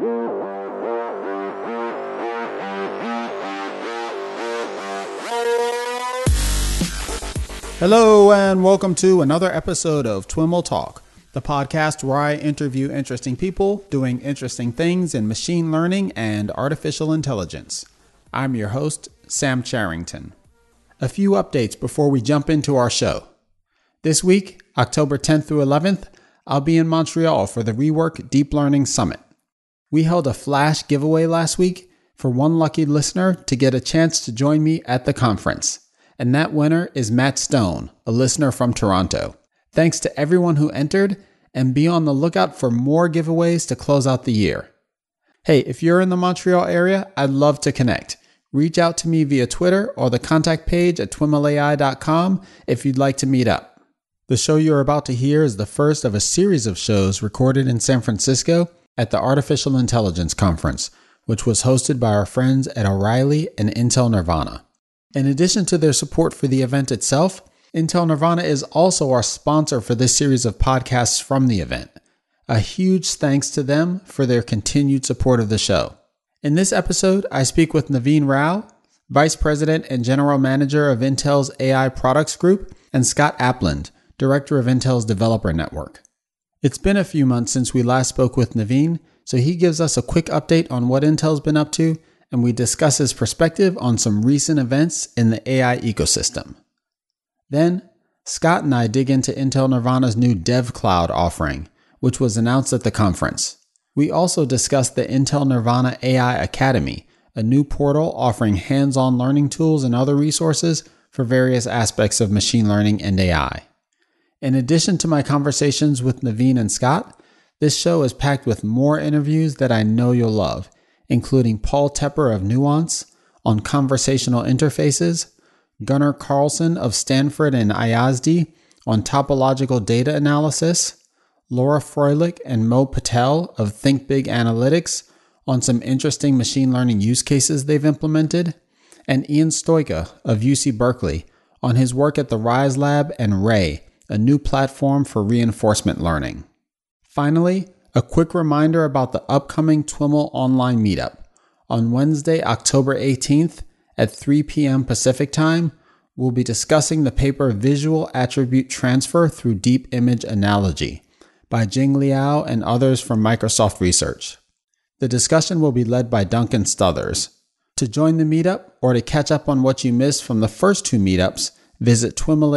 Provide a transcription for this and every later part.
Hello and welcome to another episode of TWIML Talk, the podcast where I interview interesting people doing interesting things in machine learning and artificial intelligence. I'm your host, Sam Charrington. A few updates before we jump into our show. This week, October 10th through 11th, I'll be in Montreal for the Rework Deep Learning Summit. We held a flash giveaway last week for one lucky listener to get a chance to join me at the conference. And that winner is Matt Stone, a listener from Toronto. Thanks to everyone who entered, and be on the lookout for more giveaways to close out the year. Hey, if you're in the Montreal area, I'd love to connect. Reach out to me via Twitter or the contact page at twimlai.com if you'd like to meet up. The show you're about to hear is the first of a series of shows recorded in San Francisco at the Artificial Intelligence Conference, which was hosted by our friends at O'Reilly and Intel Nervana. In addition to their support for the event itself, Intel Nervana is also our sponsor for this series of podcasts from the event. A huge thanks to them for their continued support of the show. In this episode, I speak with Naveen Rao, Vice President and General Manager of Intel's AI Products Group, and Scott Apland, Director of Intel's Developer Network. It's been a few months since we last spoke with Naveen, so he gives us a quick update on what Intel's been up to, and we discuss his perspective on some recent events in the AI ecosystem. Then, Scott and I dig into Intel Nervana's new DevCloud offering, which was announced at the conference. We also discuss the Intel Nervana AI Academy, a new portal offering hands-on learning tools and other resources for various aspects of machine learning and AI. In addition to my conversations with Naveen and Scott, this show is packed with more interviews that I know you'll love, including Paul Tepper of Nuance on conversational interfaces, Gunnar Carlson of Stanford and IASD on topological data analysis, Laura Froelich and Mo Patel of Think Big Analytics on some interesting machine learning use cases they've implemented, and Ian Stoica of UC Berkeley on his work at the Rise Lab and Ray, a new platform for reinforcement learning. Finally, a quick reminder about the upcoming TWIML online meetup. On Wednesday, October 18th at 3 p.m. Pacific Time, we'll be discussing the paper Visual Attribute Transfer Through Deep Image Analogy by Jing Liao and others from Microsoft Research. The discussion will be led by Duncan Stothers. To join the meetup or to catch up on what you missed from the first two meetups, visit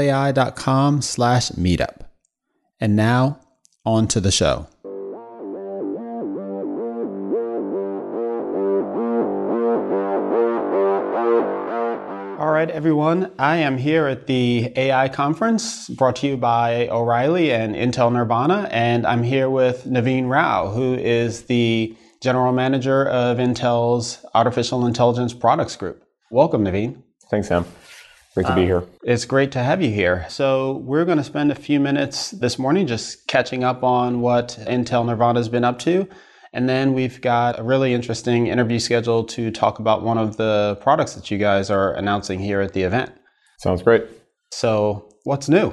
twimlai.com/meetup. And now, on to the show. All right, everyone. I am here at the AI conference brought to you by O'Reilly and Intel Nervana, and I'm here with Naveen Rao, who is the General Manager of Intel's Artificial Intelligence Products Group. Welcome, Naveen. Thanks, Sam. Great to be here. It's great to have you here. So we're going to spend a few minutes this morning just catching up on what Intel Nervana has been up to. And then we've got a really interesting interview scheduled to talk about one of the products that you guys are announcing here at the event. Sounds great. So what's new?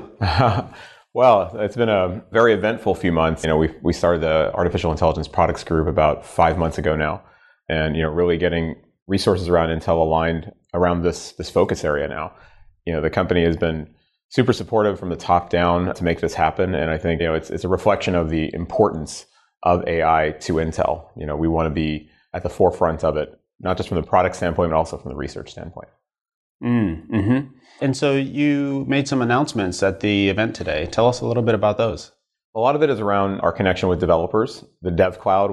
Well, it's been a very eventful few months. We started the Artificial Intelligence Products Group about 5 months ago now. And, really getting resources around Intel aligned around this focus area now. The company has been super supportive from the top down to make this happen. And I think, it's a reflection of the importance of AI to Intel. We want to be at the forefront of it, not just from the product standpoint, but also from the research standpoint. Mm-hmm. And so you made some announcements at the event today. Tell us a little bit about those. A lot of it is around our connection with developers. The DevCloud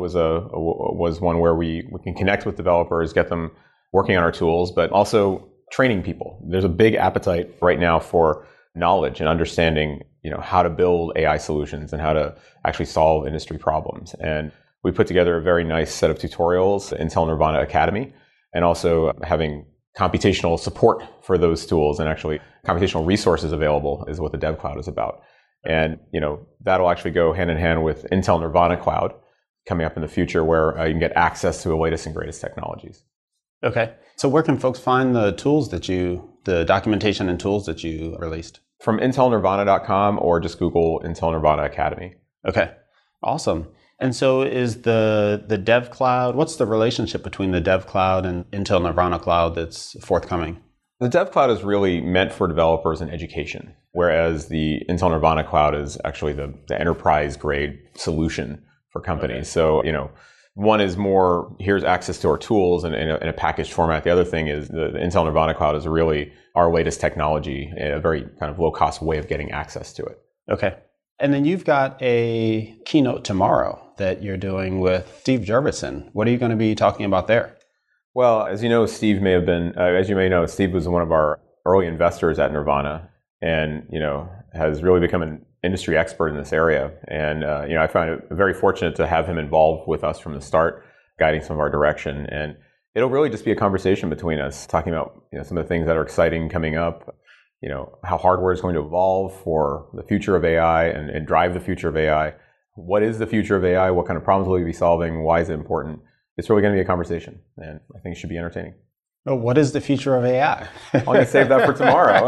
was one where we can connect with developers, get them working on our tools, but also training people. There's a big appetite right now for knowledge and understanding, how to build AI solutions and how to actually solve industry problems. And we put together a very nice set of tutorials, the Intel Nervana Academy, and also having computational support for those tools and actually computational resources available is what the DevCloud is about. And, that'll actually go hand in hand with Intel Nervana Cloud coming up in the future where you can get access to the latest and greatest technologies. Okay. So where can folks find the tools the documentation and tools that you released? From intelnervana.com or just Google Intel Nervana Academy. Okay. Awesome. And so is the Dev Cloud, what's the relationship between the Dev Cloud and Intel Nervana Cloud that's forthcoming? The Dev Cloud is really meant for developers and education, whereas the Intel Nervana Cloud is actually the enterprise grade solution for companies. Okay. So, one is more, here's access to our tools in a packaged format. The other thing is the Intel Nervana Cloud is really our latest technology, a very kind of low-cost way of getting access to it. Okay. And then you've got a keynote tomorrow that you're doing with Steve Jurvetson. What are you going to be talking about there? Well, as you know, Steve may have been, as you may know, Steve was one of our early investors at Nervana and, has really become an industry expert in this area. And, I find it very fortunate to have him involved with us from the start, guiding some of our direction. And it'll really just be a conversation between us, talking about, some of the things that are exciting coming up, how hardware is going to evolve for the future of AI and drive the future of AI. What is the future of AI? What kind of problems will we be solving? Why is it important? It's really going to be a conversation, and I think it should be entertaining. Well, what is the future of AI? I'm going to save that for tomorrow.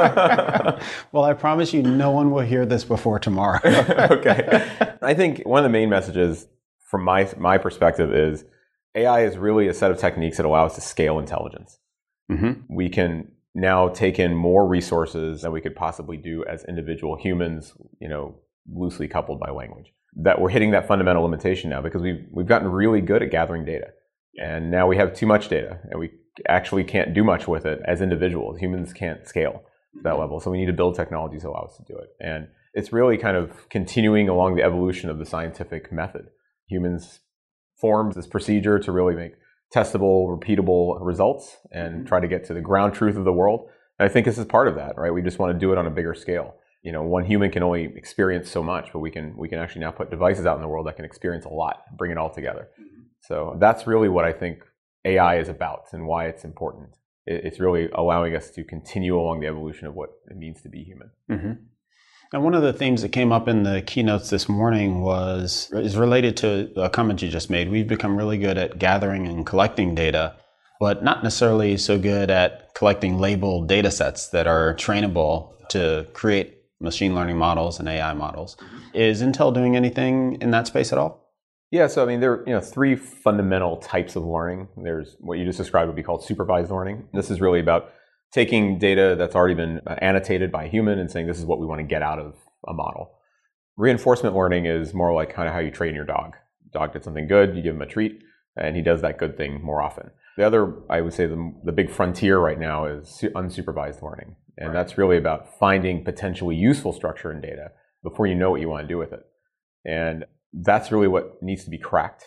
Well, I promise you no one will hear this before tomorrow. Okay. I think one of the main messages from my perspective is AI is really a set of techniques that allow us to scale intelligence. Mm-hmm. We can now take in more resources than we could possibly do as individual humans, loosely coupled by language. That we're hitting that fundamental limitation now because we've gotten really good at gathering data. And now we have too much data and we actually can't do much with it as individuals. Humans can't scale to that level. So we need to build technologies that allow us to do it. And it's really kind of continuing along the evolution of the scientific method. Humans formed this procedure to really make testable, repeatable results and try to get to the ground truth of the world. And I think this is part of that, right? We just want to do it on a bigger scale. One human can only experience so much, but we can actually now put devices out in the world that can experience a lot, bring it all together. Mm-hmm. So that's really what I think AI is about and why it's important. It's really allowing us to continue along the evolution of what it means to be human. Mm-hmm. And one of the themes that came up in the keynotes this morning is related to a comment you just made. We've become really good at gathering and collecting data, but not necessarily so good at collecting labeled data sets that are trainable to create machine learning models and AI models. Is Intel doing anything in that space at all? Yeah, so there are three fundamental types of learning. There's what you just described would be called supervised learning. This is really about taking data that's already been annotated by a human and saying this is what we want to get out of a model. Reinforcement learning is more like kind of how you train your dog. Dog did something good, you give him a treat, and he does that good thing more often. The other, I would say the big frontier right now is unsupervised learning. And that's really about finding potentially useful structure in data before you know what you want to do with it. And that's really what needs to be cracked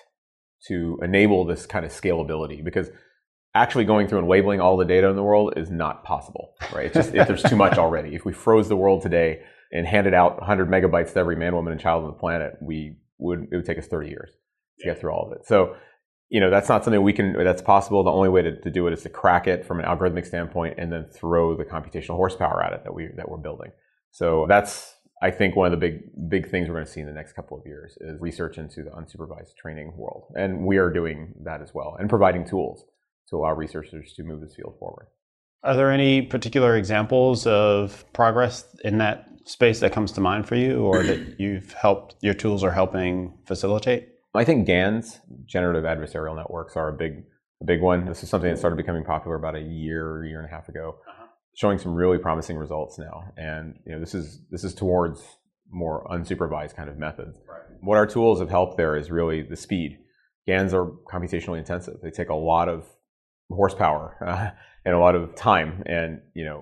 to enable this kind of scalability, because actually going through and labeling all the data in the world is not possible, right? It's just, there's too much already. If we froze the world today and handed out 100 megabytes to every man, woman, and child on the planet, it would take us 30 years to get through all of it. So, that's not something that's possible. The only way to do it is to crack it from an algorithmic standpoint and then throw the computational horsepower at it that we're building. So that's, I think, one of the big things we're going to see in the next couple of years is research into the unsupervised training world. And we are doing that as well and providing tools to allow researchers to move this field forward. Are there any particular examples of progress in that space that comes to mind for you or that your tools are helping facilitate? I think GANs, generative adversarial networks, are a big one. This is something that started becoming popular about a year and a half ago, showing some really promising results now. And this is towards more unsupervised kind of methods. Right. What our tools have helped there is really the speed. GANs are computationally intensive. They take a lot of horsepower and a lot of time. And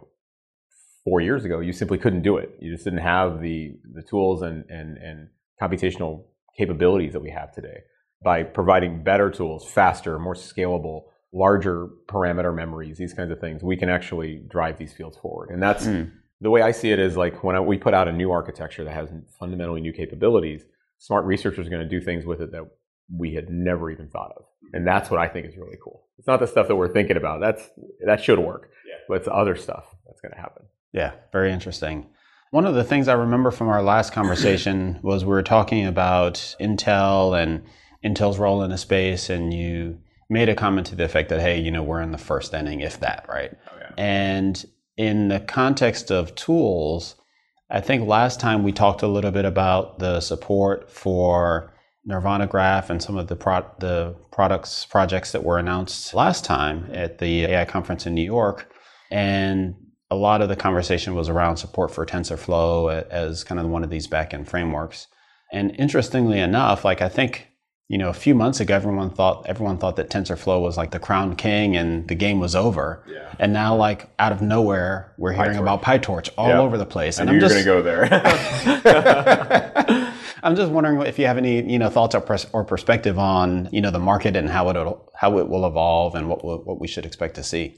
4 years ago, you simply couldn't do it. You just didn't have the tools and computational capabilities that we have today. By providing better tools, faster, more scalable, larger parameter memories, these kinds of things, we can actually drive these fields forward. And that's the way I see it is like when we put out a new architecture that has fundamentally new capabilities, smart researchers are going to do things with it that we had never even thought of. And that's what I think is really cool. It's not the stuff that we're thinking about. That should work. Yeah. But it's the other stuff that's going to happen. Yeah, very interesting. One of the things I remember from our last conversation was we were talking about Intel and Intel's role in the space, and you made a comment to the effect that, hey, we're in the first inning, if that, right? Oh, yeah. And in the context of tools, I think last time we talked a little bit about the support for Nirvana Graph and some of the projects that were announced last time at the AI conference in New York. And a lot of the conversation was around support for TensorFlow as kind of one of these backend frameworks. And interestingly enough, like I think, a few months ago, everyone thought that TensorFlow was like the crown king and the game was over. Yeah. And now, like out of nowhere, we're hearing about PyTorch all over the place. And you're going to go there. I'm just wondering if you have any, thoughts or perspective on, the market and how it will evolve and what we should expect to see.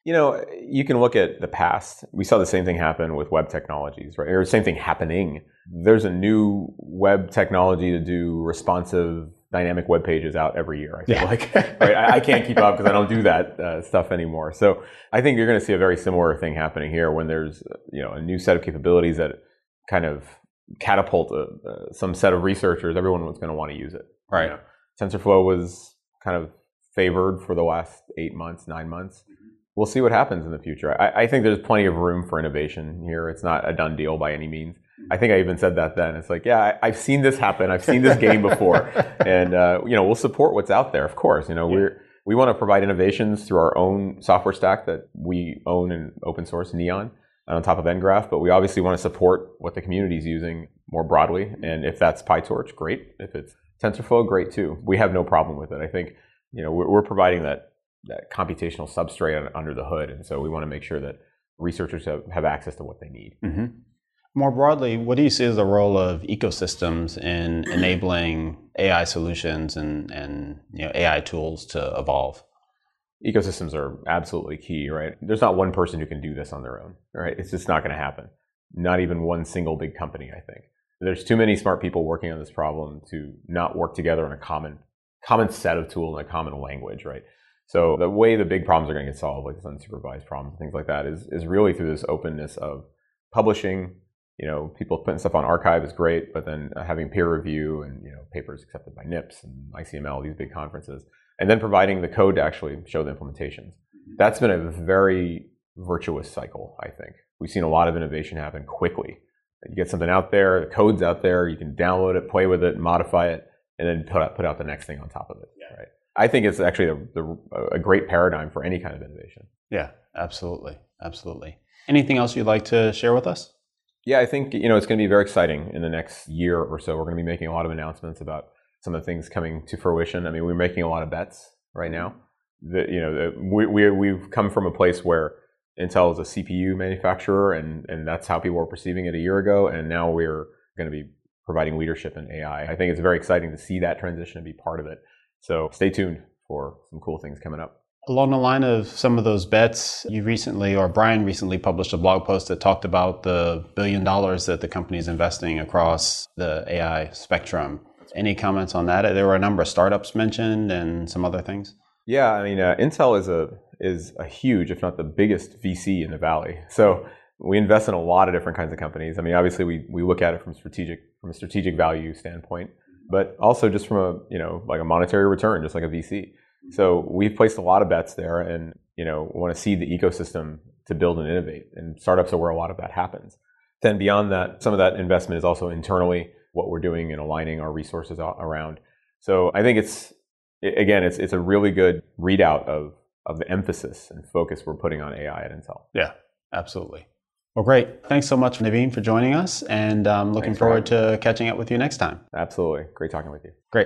You can look at the past. We saw the same thing happen with web technologies, right? Or the same thing happening. There's a new web technology to do responsive dynamic web pages out every year, I feel like. Right? I can't keep up because I don't do that stuff anymore. So I think you're going to see a very similar thing happening here when there's a new set of capabilities that kind of catapult some set of researchers. Everyone's going to want to use it. Right. TensorFlow was kind of favored for the last 8 months, 9 months. We'll see what happens in the future. I think there's plenty of room for innovation here. It's not a done deal by any means. I think I even said that then. It's like, yeah, I've seen this happen. I've seen this game before. And, we'll support what's out there, of course. We want to provide innovations through our own software stack that we own in open source, Neon, on top of nGraph. But we obviously want to support what the community is using more broadly. And if that's PyTorch, great. If it's TensorFlow, great too. We have no problem with it. I think, we're providing that computational substrate under the hood. And so we want to make sure that researchers have access to what they need. Mm-hmm. More broadly, what do you see as the role of ecosystems in enabling AI solutions and AI tools to evolve? Ecosystems are absolutely key, right? There's not one person who can do this on their own, right? It's just not going to happen. Not even one single big company, I think. There's too many smart people working on this problem to not work together on a common set of tools and a common language, right? So the way the big problems are going to get solved, like this unsupervised problems, things like that, is really through this openness of publishing. People putting stuff on arXiv is great, but then having peer review and papers accepted by NIPS and ICML, these big conferences, and then providing the code to actually show the implementations. That's been a very virtuous cycle, I think. We've seen a lot of innovation happen quickly. You get something out there, the code's out there, you can download it, play with it, modify it, and then put out the next thing on top of it. Yeah. Right? I think it's actually a great paradigm for any kind of innovation. Yeah, absolutely. Absolutely. Anything else you'd like to share with us? Yeah, I think, it's going to be very exciting in the next year or so. We're going to be making a lot of announcements about some of the things coming to fruition. I mean, we're making a lot of bets right now. We've come from a place where Intel is a CPU manufacturer, and that's how people were perceiving it a year ago. And now we're going to be providing leadership in AI. I think it's very exciting to see that transition and be part of it. So stay tuned for some cool things coming up. Along the line of some of those bets, Brian recently published a blog post that talked about the $1 billion that the company is investing across the AI spectrum. Any comments on that? There were a number of startups mentioned and some other things. Yeah, I mean, Intel is a huge, if not the biggest VC in the Valley. So we invest in a lot of different kinds of companies. I mean, obviously we look at it from a strategic value standpoint, but also just from a monetary return, just like a VC. So we've placed a lot of bets there, and want to see the ecosystem to build and innovate. And startups are where a lot of that happens. Then beyond that, some of that investment is also internally what we're doing and aligning our resources around. So I think it's a really good readout of the emphasis and focus we're putting on AI at Intel. Yeah, absolutely. Well, great. Thanks so much, Naveen, for joining us, and looking forward to catching up with you next time. Absolutely. Great talking with you. Great.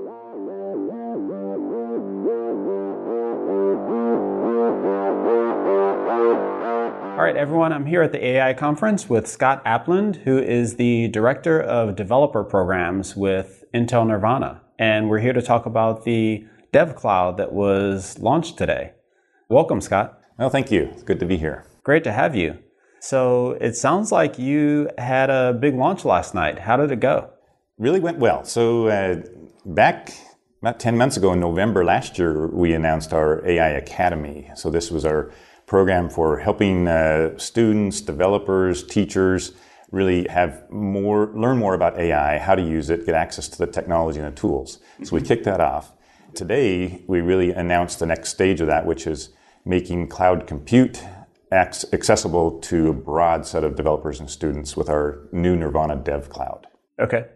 All right, everyone, I'm here at the AI conference with Scott Apland, who is the Director of Developer Programs with Intel Nirvana. And we're here to talk about the DevCloud that was launched today. Welcome, Scott. Well, thank you. It's good to be here. Great to have you. So it sounds like you had a big launch last night. How did it go? Really went well. So back about 10 months ago in November last year, we announced our AI Academy. So this was our program for helping students, developers, teachers really learn more about AI, how to use it, get access to the technology and the tools. So we kicked that off. Today, we really announced the next stage of that, which is making cloud compute accessible to a broad set of developers and students with our new Nirvana DevCloud. Okay.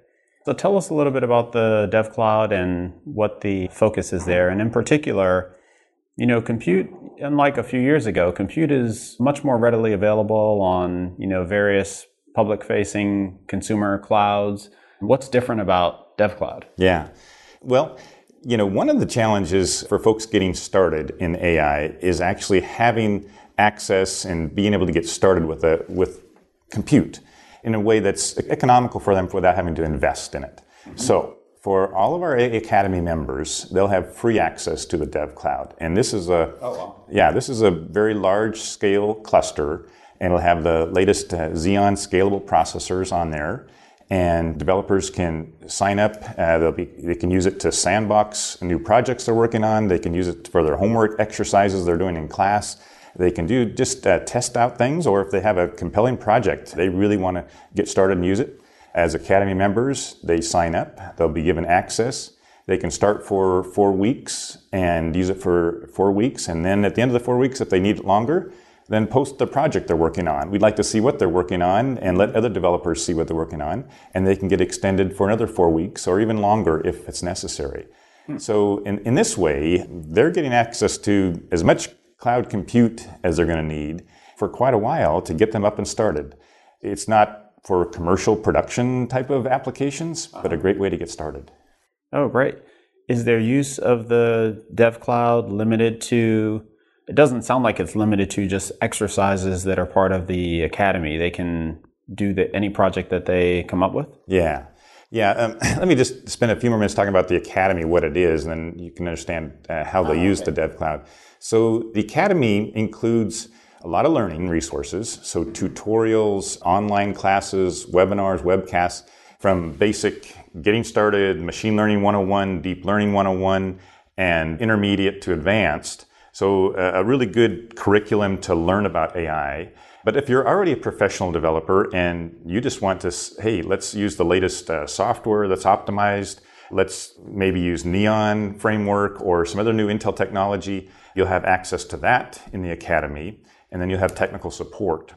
So tell us a little bit about the DevCloud and what the focus is there. And in particular, compute, unlike a few years ago, compute is much more readily available on, various public-facing consumer clouds. What's different about DevCloud? Yeah. Well, one of the challenges for folks getting started in AI is actually having access and being able to get started with compute in a way that's economical for them without having to invest in it. Mm-hmm. So for all of our AI Academy members, they'll have free access to the DevCloud. And this is this is a very large scale cluster, and it'll have the latest Xeon scalable processors on there. And developers can sign up. They can use it to sandbox new projects they're working on. They can use it for their homework exercises they're doing in class. They can do just test out things, or if they have a compelling project, they really want to get started and use it. As Academy members, they sign up. They'll be given access. They can start for 4 weeks and use it for 4 weeks. And then at the end of the 4 weeks, if they need it longer, then post the project they're working on. We'd like to see what they're working on and let other developers see what they're working on. And they can get extended for another 4 weeks or even longer if it's necessary. So in this way, they're getting access to as much cloud compute as they're going to need for quite a while to get them up and started. It's not for commercial production type of applications, but a great way to get started. Oh, great. Is their use of the DevCloud limited to, it doesn't sound like it's limited to just exercises that are part of the Academy. They can do any project that they come up with? Yeah. Let me just spend a few more minutes talking about the Academy, what it is, and then you can understand how they use the DevCloud. So the Academy includes a lot of learning resources, so tutorials, online classes, webinars, webcasts, from basic getting started, machine learning 101, deep learning 101, and intermediate to advanced. So a really good curriculum to learn about AI. But if you're already a professional developer and you just want to, hey, let's use the latest software that's optimized, let's maybe use Neon framework or some other new Intel technology, you'll have access to that in the Academy, and then you'll have technical support.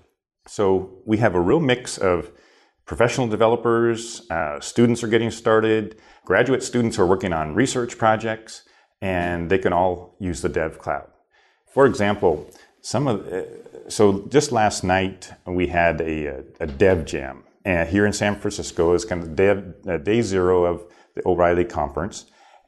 So we have a real mix of professional developers, students are getting started, graduate students are working on research projects, and they can all use the DevCloud. For example, so just last night we had a Dev Jam here in San Francisco. It's kind of day zero of the O'Reilly conference,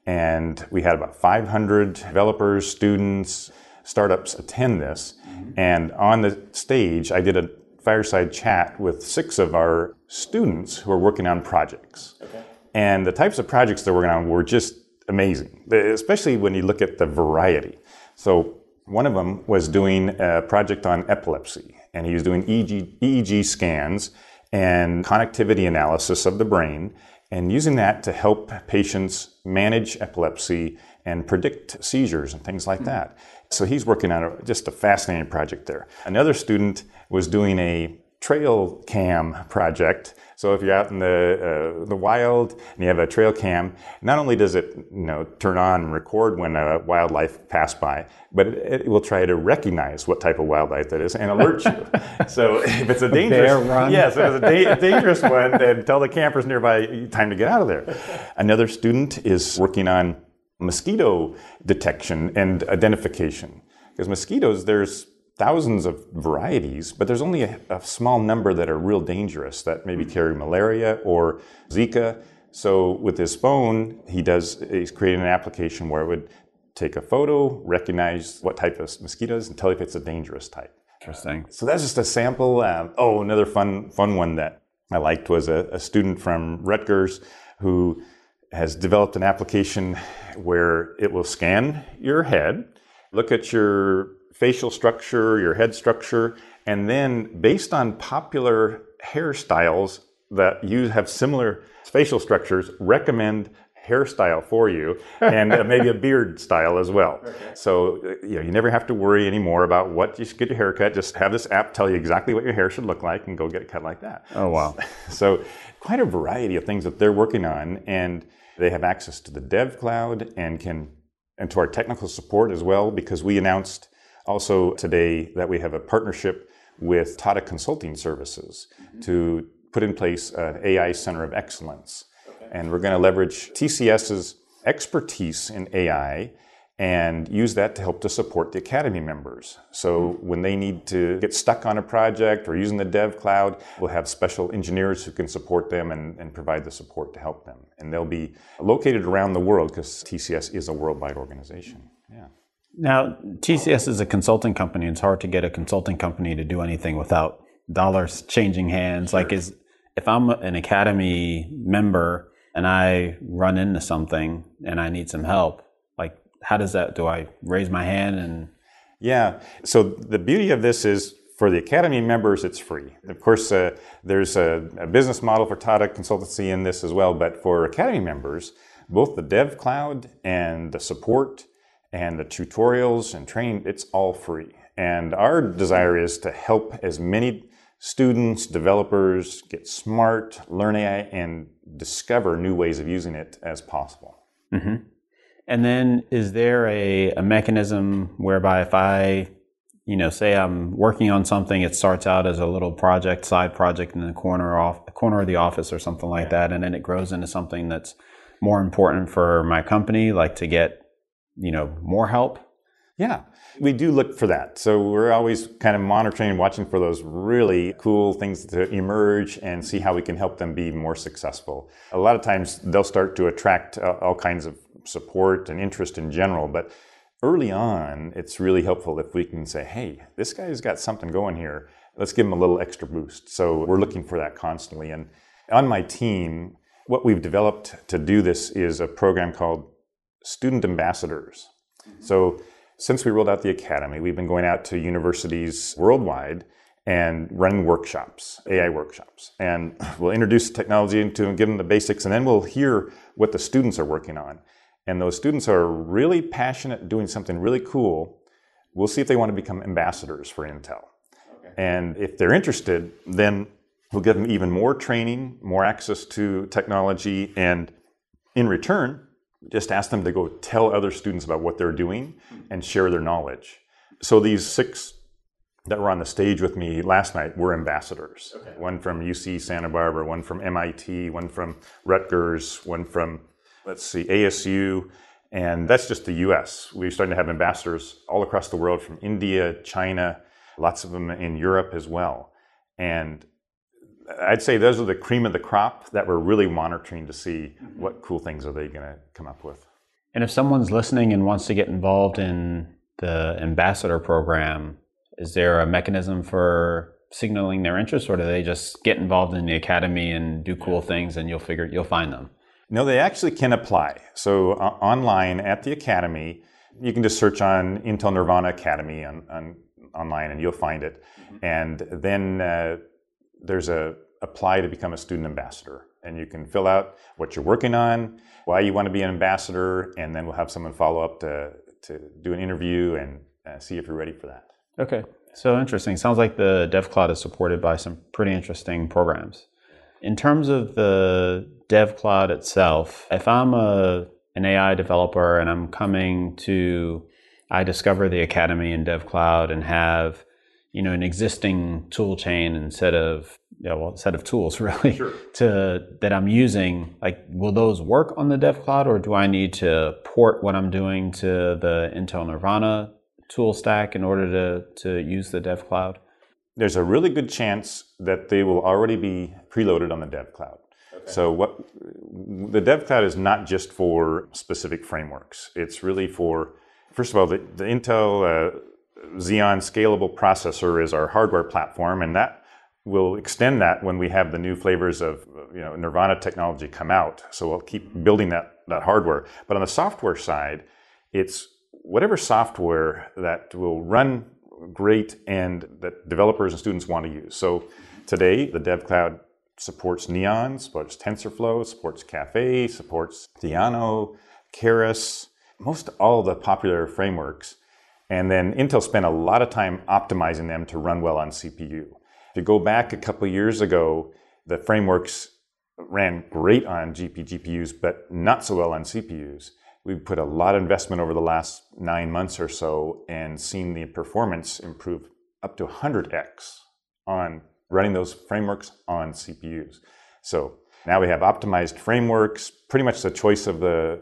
and we had about 500 developers, students, startups attend this. Mm-hmm. And on the stage, I did a fireside chat with 6 of our students who are working on projects. Okay. And the types of projects they're working on were just amazing, especially when you look at the variety. So one of them was doing a project on epilepsy, and he was doing EEG scans and connectivity analysis of the brain, and using that to help patients manage epilepsy and predict seizures and things like that. So he's working on just a fascinating project there. Another student was doing a trail cam project. So if you're out in the wild and you have a trail cam, not only does it turn on and record when wildlife pass by, but it will try to recognize what type of wildlife that is and alert you. So if it's a dangerous if it's a dangerous one, then tell the campers nearby, time to get out of there. Another student is working on mosquito detection and identification. Because mosquitoes, there's thousands of varieties, but there's only a small number that are real dangerous that maybe carry malaria or Zika. So with his phone, he's creating an application where it would take a photo, recognize what type of mosquito it is, and tell you if it's a dangerous type. Interesting. So that's just a sample. Another fun one that I liked was a student from Rutgers who has developed an application where it will scan your head, look at your facial structure, your head structure, and then based on popular hairstyles that you have similar facial structures, recommend hairstyle for you and maybe a beard style as well. Okay. So you never have to worry anymore about what you should get your hair cut. Just have this app tell you exactly what your hair should look like and go get it cut like that. Oh, wow. So quite a variety of things that they're working on, and they have access to the DevCloud and to our technical support as well, because we announced also today that we have a partnership with Tata Consulting Services to put in place an AI Center of Excellence. Okay. And we're going to leverage TCS's expertise in AI and use that to help to support the Academy members. So when they need to get stuck on a project or using the Dev Cloud, we'll have special engineers who can support them and provide the support to help them. And they'll be located around the world because TCS is a worldwide organization. Yeah. Now, TCS is a consulting company. It's hard to get a consulting company to do anything without dollars changing hands. Sure. If I'm an Academy member and I run into something and I need some help, how does that, do I raise my hand and? Yeah. So the beauty of this is for the Academy members, it's free. Of course, there's a business model for Tata Consultancy in this as well. But for Academy members, both the Dev Cloud and the support and the tutorials and training, it's all free. And our desire is to help as many students, developers get smart, learn AI, and discover new ways of using it as possible. Mm-hmm. And then is there a mechanism whereby if I, say I'm working on something, it starts out as a little project, side project in the corner of the office or something like that, and then it grows into something that's more important for my company, like to get, more help? Yeah, we do look for that. So we're always kind of monitoring and watching for those really cool things to emerge and see how we can help them be more successful. A lot of times they'll start to attract all kinds of support and interest in general, but early on, it's really helpful if we can say, hey, this guy's got something going here. Let's give him a little extra boost. So we're looking for that constantly. And on my team, what we've developed to do this is a program called Student Ambassadors. So since we rolled out the Academy, we've been going out to universities worldwide and running workshops, AI workshops. And we'll introduce technology to them, give them the basics, and then we'll hear what the students are working on. And those students are really passionate, doing something really cool. We'll see if they want to become ambassadors for Intel. Okay. And if they're interested, then we'll give them even more training, more access to technology, and in return, just ask them to go tell other students about what they're doing and share their knowledge. So these 6 that were on the stage with me last night were ambassadors. Okay. One from UC Santa Barbara, one from MIT, one from Rutgers, one from ASU, and that's just the US. We're starting to have ambassadors all across the world from India, China, lots of them in Europe as well. And I'd say those are the cream of the crop that we're really monitoring to see what cool things are they going to come up with. And if someone's listening and wants to get involved in the ambassador program, is there a mechanism for signaling their interest, or do they just get involved in the Academy and do cool things and you'll find them? No, they actually can apply. So online at the Academy, you can just search on Intel Nirvana Academy online and you'll find it. Mm-hmm. And then there's a apply to become a student ambassador. And you can fill out what you're working on, why you want to be an ambassador, and then we'll have someone follow up to do an interview and see if you're ready for that. Okay, so interesting. Sounds like the Dev Cloud is supported by some pretty interesting programs. In terms of the Dev Cloud itself, if I'm an AI developer and I discover the Academy and Dev Cloud and have, an existing tool chain and set of tools really sure. that I'm using, will those work on the Dev Cloud, or do I need to port what I'm doing to the Intel Nirvana tool stack in order to use the Dev Cloud? There's a really good chance that they will already be preloaded on the Dev Cloud. Okay. So the Dev Cloud is not just for specific frameworks. It's really for, first of all, the Intel Xeon Scalable Processor is our hardware platform, and that will extend that when we have the new flavors of Nirvana technology come out. So we'll keep building that hardware. But on the software side, it's whatever software that will run great and that developers and students want to use. So today, the Dev Cloud supports Neon, supports TensorFlow, supports Caffe, supports Theano, Keras, most all the popular frameworks. And then Intel spent a lot of time optimizing them to run well on CPU. If you go back a couple of years ago, the frameworks ran great on GPUs, but not so well on CPUs. We've put a lot of investment over the last 9 months or so and seen the performance improve up to 100x on running those frameworks on CPUs. So Now we have optimized frameworks, pretty much the choice of the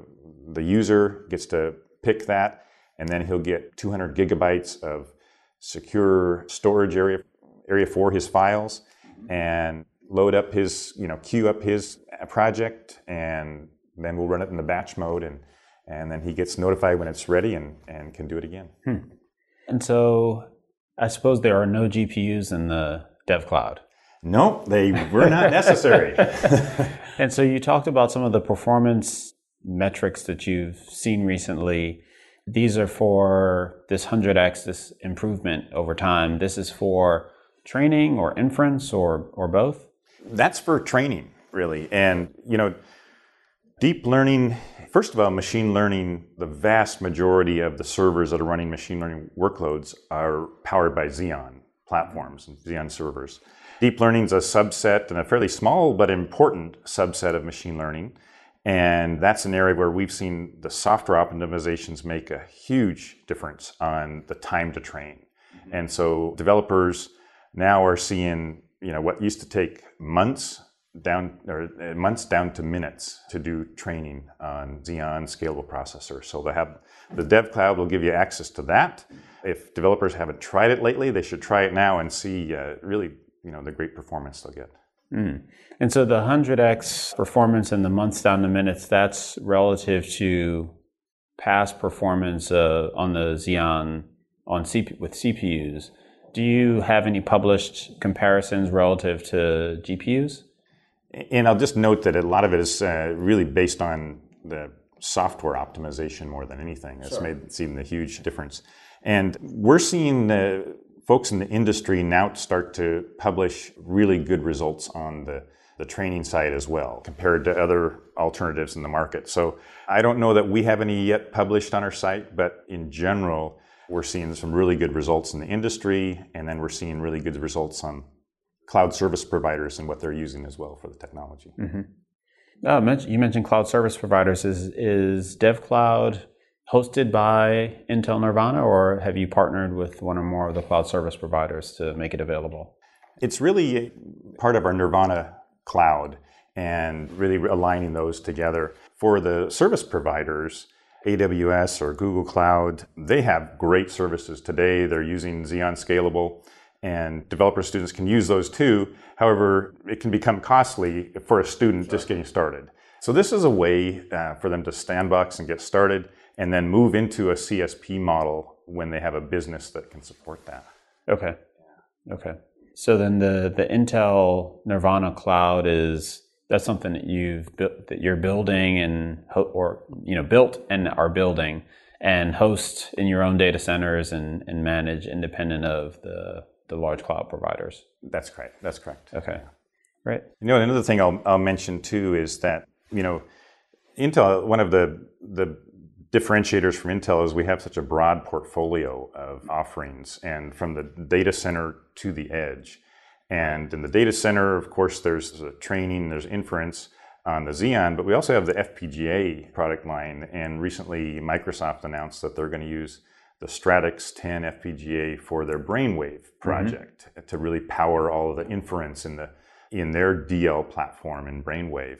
user gets to pick that, and then he'll get 200 gigabytes of secure storage area for his files, and load up his, queue up his project, and then we'll run it in the batch mode, and then he gets notified when it's ready and can do it again. And so I suppose there are no GPUs in the DevCloud. No, they were not necessary. And so you talked about some of the performance metrics that you've seen recently. These are for this 100x, this improvement over time. This is for training or inference or both? That's for training, really. And, deep learning, first of all, machine learning, the vast majority of the servers that are running machine learning workloads are powered by Xeon platforms and Xeon servers. Deep learning is a subset, and a fairly small but important subset of machine learning. And that's an area where we've seen the software optimizations make a huge difference on the time to train. And so developers now are seeing, what used to take months down to minutes to do training on Xeon scalable processors. So they have the DevCloud will give you access to that. If developers haven't tried it lately, they should try it now and see really, the great performance they'll get. And so the 100x performance in the months down to minutes, that's relative to past performance on the Xeon with CPUs. Do you have any published comparisons relative to GPUs? And I'll just note that a lot of it is really based on the software optimization more than anything. It's seen the huge difference. And we're seeing folks in the industry now start to publish really good results on the training side as well, compared to other alternatives in the market. So I don't know that we have any yet published on our site, but in general, we're seeing some really good results in the industry, and then we're seeing really good results on cloud service providers and what they're using as well for the technology. You mentioned cloud service providers. Is DevCloud hosted by Intel Nervana, or have you partnered with one or more of the cloud service providers to make it available? It's really part of our Nervana cloud and really aligning those together. For the service providers, AWS or Google Cloud, they have great services today. They're using Xeon Scalable, and developer students can use those too. However, it can become costly for a student just getting started. So this is a way for them to sandbox and get started, and then move into a CSP model when they have a business that can support that. Okay. So then the Intel Nervana Cloud that's something that you're building and built and are building and host in your own data centers and manage independent of the large cloud providers. That's correct. Okay. Right. Another thing I'll mention too is that Intel, one of the differentiators from Intel is we have such a broad portfolio of offerings, and from the data center to the edge. And in the data center, of course, there's training, there's inference on the Xeon, but we also have the FPGA product line. And recently, Microsoft announced that they're going to use the Stratix 10 FPGA for their Brainwave project to really power all of the inference in their DL platform in Brainwave.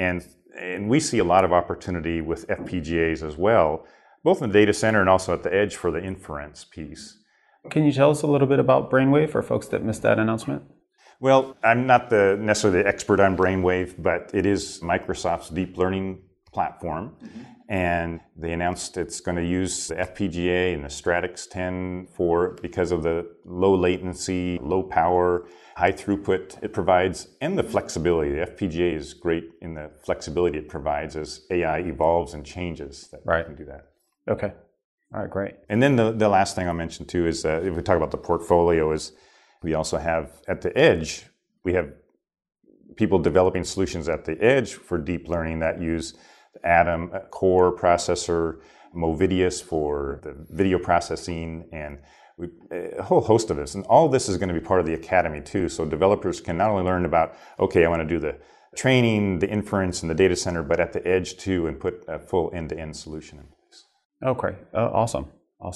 And we see a lot of opportunity with FPGAs as well, both in the data center and also at the edge for the inference piece. Can you tell us a little bit about Brainwave for folks that missed that announcement? Well, I'm not necessarily the expert on Brainwave, but it is Microsoft's deep learning platform. And they announced it's going to use the FPGA and the Stratix 10 because of the low latency, low power, high throughput it provides, and the flexibility. The FPGA is great in the flexibility it provides as AI evolves and changes. That right. Can do that. Okay. All right, great. And then the last thing I'll mention too is if we talk about the portfolio, is we also have at the edge, we have people developing solutions at the edge for deep learning that use the Atom core processor, Movidius for the video processing, and a whole host of this. And all this is going to be part of the academy too. So developers can not only learn about, okay, I want to do the training, the inference, and the data center, but at the edge too, and put a full end-to-end solution in place. Okay, awesome.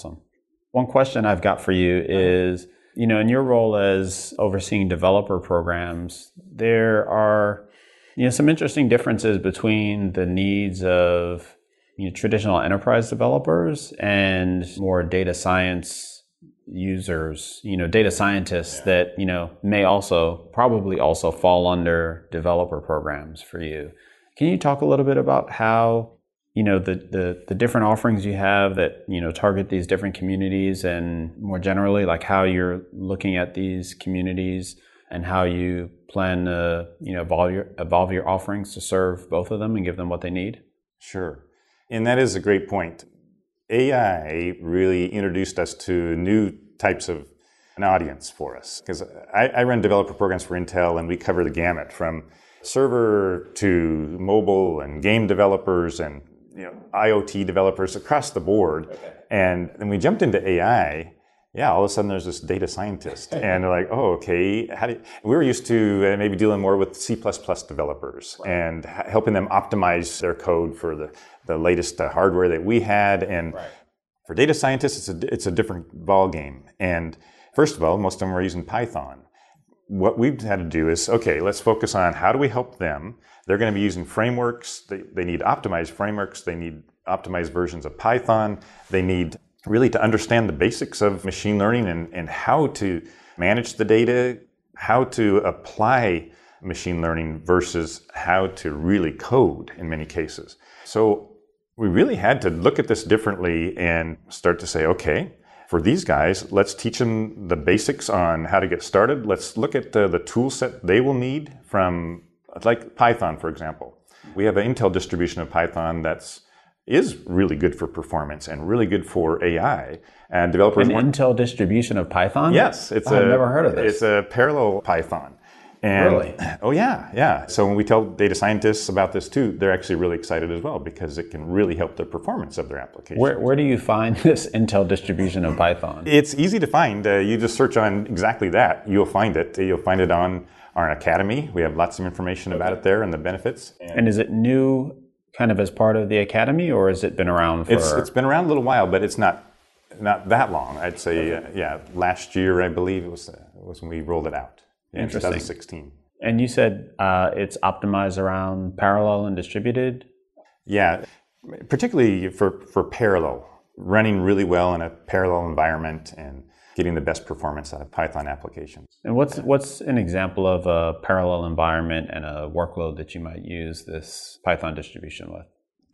One question I've got for you is, in your role as overseeing developer programs, there are, some interesting differences between the needs of traditional enterprise developers and more data science users, data scientists that, may probably also fall under developer programs for you. Can you talk a little bit about how, the different offerings you have that, target these different communities, and more generally, like how you're looking at these communities and how you plan to, evolve your offerings to serve both of them and give them what they need? Sure. And that is a great point. AI really introduced us to new types of an audience for us. Because I run developer programs for Intel, and we cover the gamut from server to mobile and game developers and IoT developers across the board. Okay. And then we jumped into AI. Yeah, all of a sudden there's this data scientist, and they're like, "Oh, okay." We were used to maybe dealing more with C++ developers, right, and helping them optimize their code for the latest hardware that we had. And right, for data scientists, it's a different ball game. And first of all, most of them are using Python. What we've had to do is, okay, let's focus on how do we help them. They're going to be using frameworks. They need optimized frameworks. They need optimized versions of Python. They need really to understand the basics of machine learning and how to manage the data, how to apply machine learning versus how to really code in many cases. So we really had to look at this differently and start to say, okay, for these guys, let's teach them the basics on how to get started. Let's look at the tool set they will need from, like Python, for example. We have an Intel distribution of Python is really good for performance and really good for AI. And developers Intel distribution of Python? Yes. I've never heard of this. It's a parallel Python. And, really? Oh, yeah. So when we tell data scientists about this too, they're actually really excited as well because it can really help the performance of their application. Where do you find this Intel distribution of Python? It's easy to find. You just search on exactly that. You'll find it. You'll find it on our Academy. We have lots of information about it there and the benefits. And is it new kind of as part of the Academy, or has it been around for... It's been around a little while, but it's not that long. I'd say, last year, I believe, it was when we rolled it out. In 2016. And you said it's optimized around parallel and distributed? Yeah, particularly for parallel, running really well in a parallel environment and getting the best performance out of Python applications. And what's an example of a parallel environment and a workload that you might use this Python distribution with?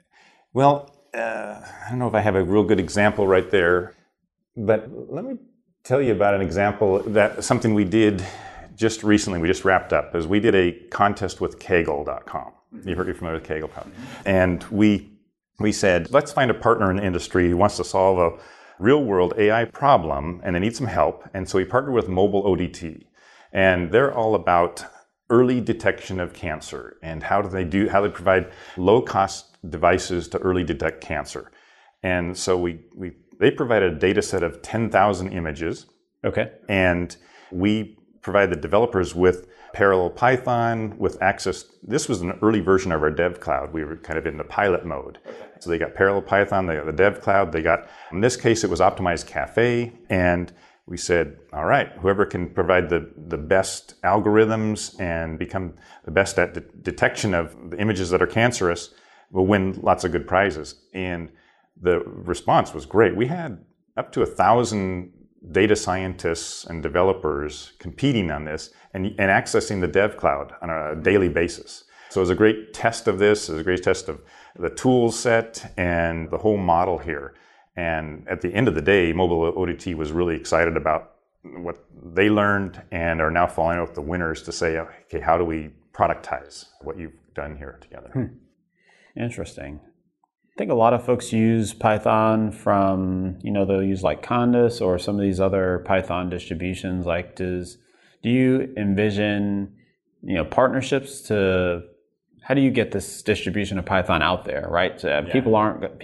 Well, I don't know if I have a real good example right there, but let me tell you about an example something we did just recently. We just wrapped up, as we did a contest with Kaggle.com. You're familiar with Kaggle, probably. And we said, let's find a partner in the industry who wants to solve a real-world AI problem, and they need some help. And so we partnered with Mobile ODT. And they're all about early detection of cancer and how they provide low-cost devices to early detect cancer. And so they provided a data set of 10,000 images. Okay. And we provide the developers with parallel Python, with access. This was an early version of our Dev Cloud. We were kind of in the pilot mode. Okay. So they got parallel Python, they got the Dev Cloud, in this case, it was Optimized Cafe. And we said, all right, whoever can provide the best algorithms and become the best at detection of the images that are cancerous will win lots of good prizes. And the response was great. We had up to 1,000 data scientists and developers competing on this and accessing the Dev Cloud on a daily basis. So it was a great test of this. It was a great test of the tool set and the whole model here. And at the end of the day, Mobile ODT was really excited about what they learned and are now following up with the winners to say, okay, how do we productize what you've done here together? Interesting. I think a lot of folks use Python from, they'll use like Condas or some of these other Python distributions. Like, do you envision, partnerships how do you get this distribution of Python out there, right? People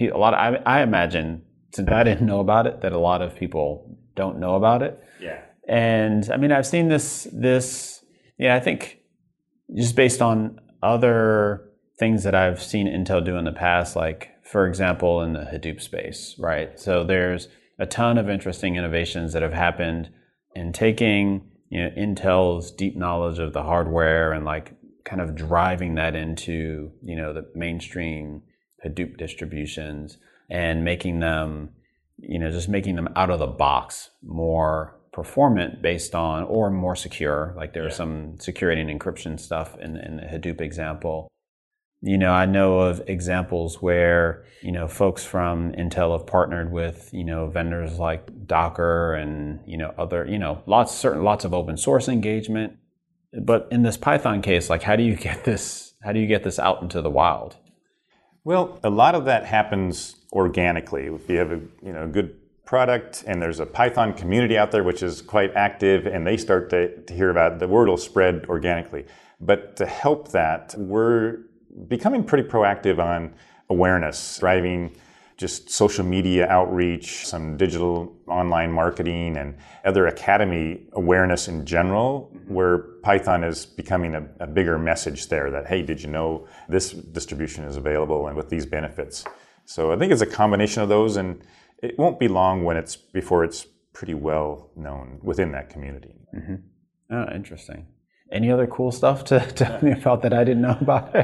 I imagine, since I didn't know about it, that a lot of people don't know about it. Yeah. And I mean, I've seen this, I think just based on other things that I've seen Intel do in the past, like, for example, in the Hadoop space, right? So there's a ton of interesting innovations that have happened in taking, Intel's deep knowledge of the hardware and like kind of driving that into, the mainstream Hadoop distributions and making them, just making them out of the box more performant based on, or more secure. Like there's some security and encryption stuff in the Hadoop example. I know of examples where, folks from Intel have partnered with, vendors like Docker and, other, lots of open source engagement. But in this Python case, like how do you get this out into the wild? Well, a lot of that happens organically. If you have a good product and there's a Python community out there which is quite active and they start to hear about it, the word will spread organically. But to help that, we're becoming pretty proactive on awareness, driving just social media outreach, some digital online marketing, and other academy awareness in general, where Python is becoming a bigger message there that, hey, did you know this distribution is available and with these benefits? So I think it's a combination of those, and it won't be long before it's pretty well known within that community. Mm-hmm. Oh, interesting. Any other cool stuff to tell me about that I didn't know about?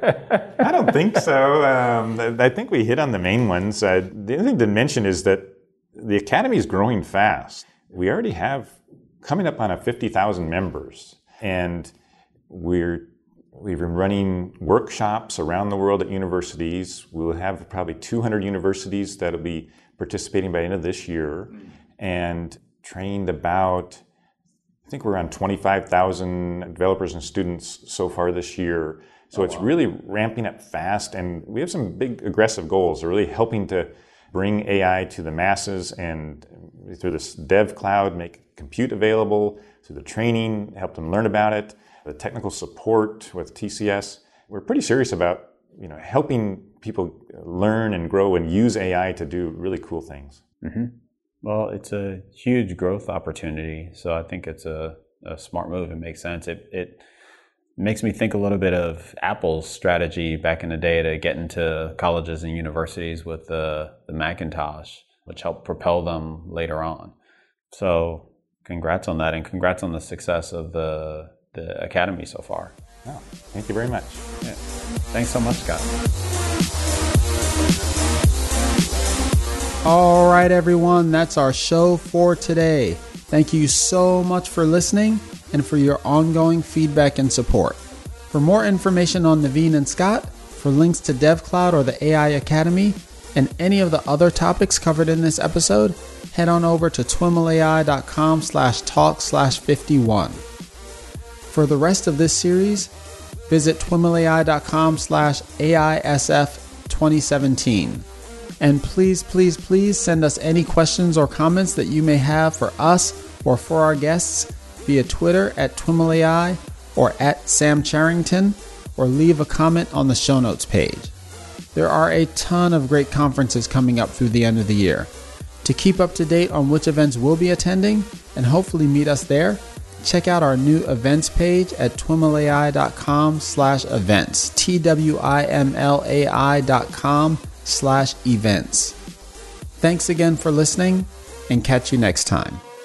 I don't think so. I think we hit on the main ones. The other thing to mention is that the Academy is growing fast. We already have coming up on 50,000 members, and we've been running workshops around the world at universities. We'll have probably 200 universities that will be participating by the end of this year, and trained about, I think we're around 25,000 developers and students so far this year. So it's really ramping up fast, and we have some big aggressive goals. We're really helping to bring AI to the masses, and through this dev cloud, make compute available, through the training, help them learn about it, the technical support with TCS. We're pretty serious about helping people learn and grow and use AI to do really cool things. Mm-hmm. Well, it's a huge growth opportunity, so I think it's a smart move. It makes sense. It makes me think a little bit of Apple's strategy back in the day to get into colleges and universities with the Macintosh, which helped propel them later on. So congrats on that, and congrats on the success of the Academy so far. Oh, thank you very much. Yeah. Thanks so much, Scott. All right, everyone, that's our show for today. Thank you so much for listening and for your ongoing feedback and support. For more information on Naveen and Scott, for links to DevCloud or the AI Academy, and any of the other topics covered in this episode, head on over to twimlai.com/talk/51. For the rest of this series, visit twimlai.com/AISF2017. And please, please, please send us any questions or comments that you may have for us or for our guests via Twitter at twimlai or at Sam Charrington, or leave a comment on the show notes page. There are a ton of great conferences coming up through the end of the year. To keep up to date on which events we'll be attending and hopefully meet us there, check out our new events page at twimlai.com/events, twimlai.com/events. Thanks again for listening, and catch you next time.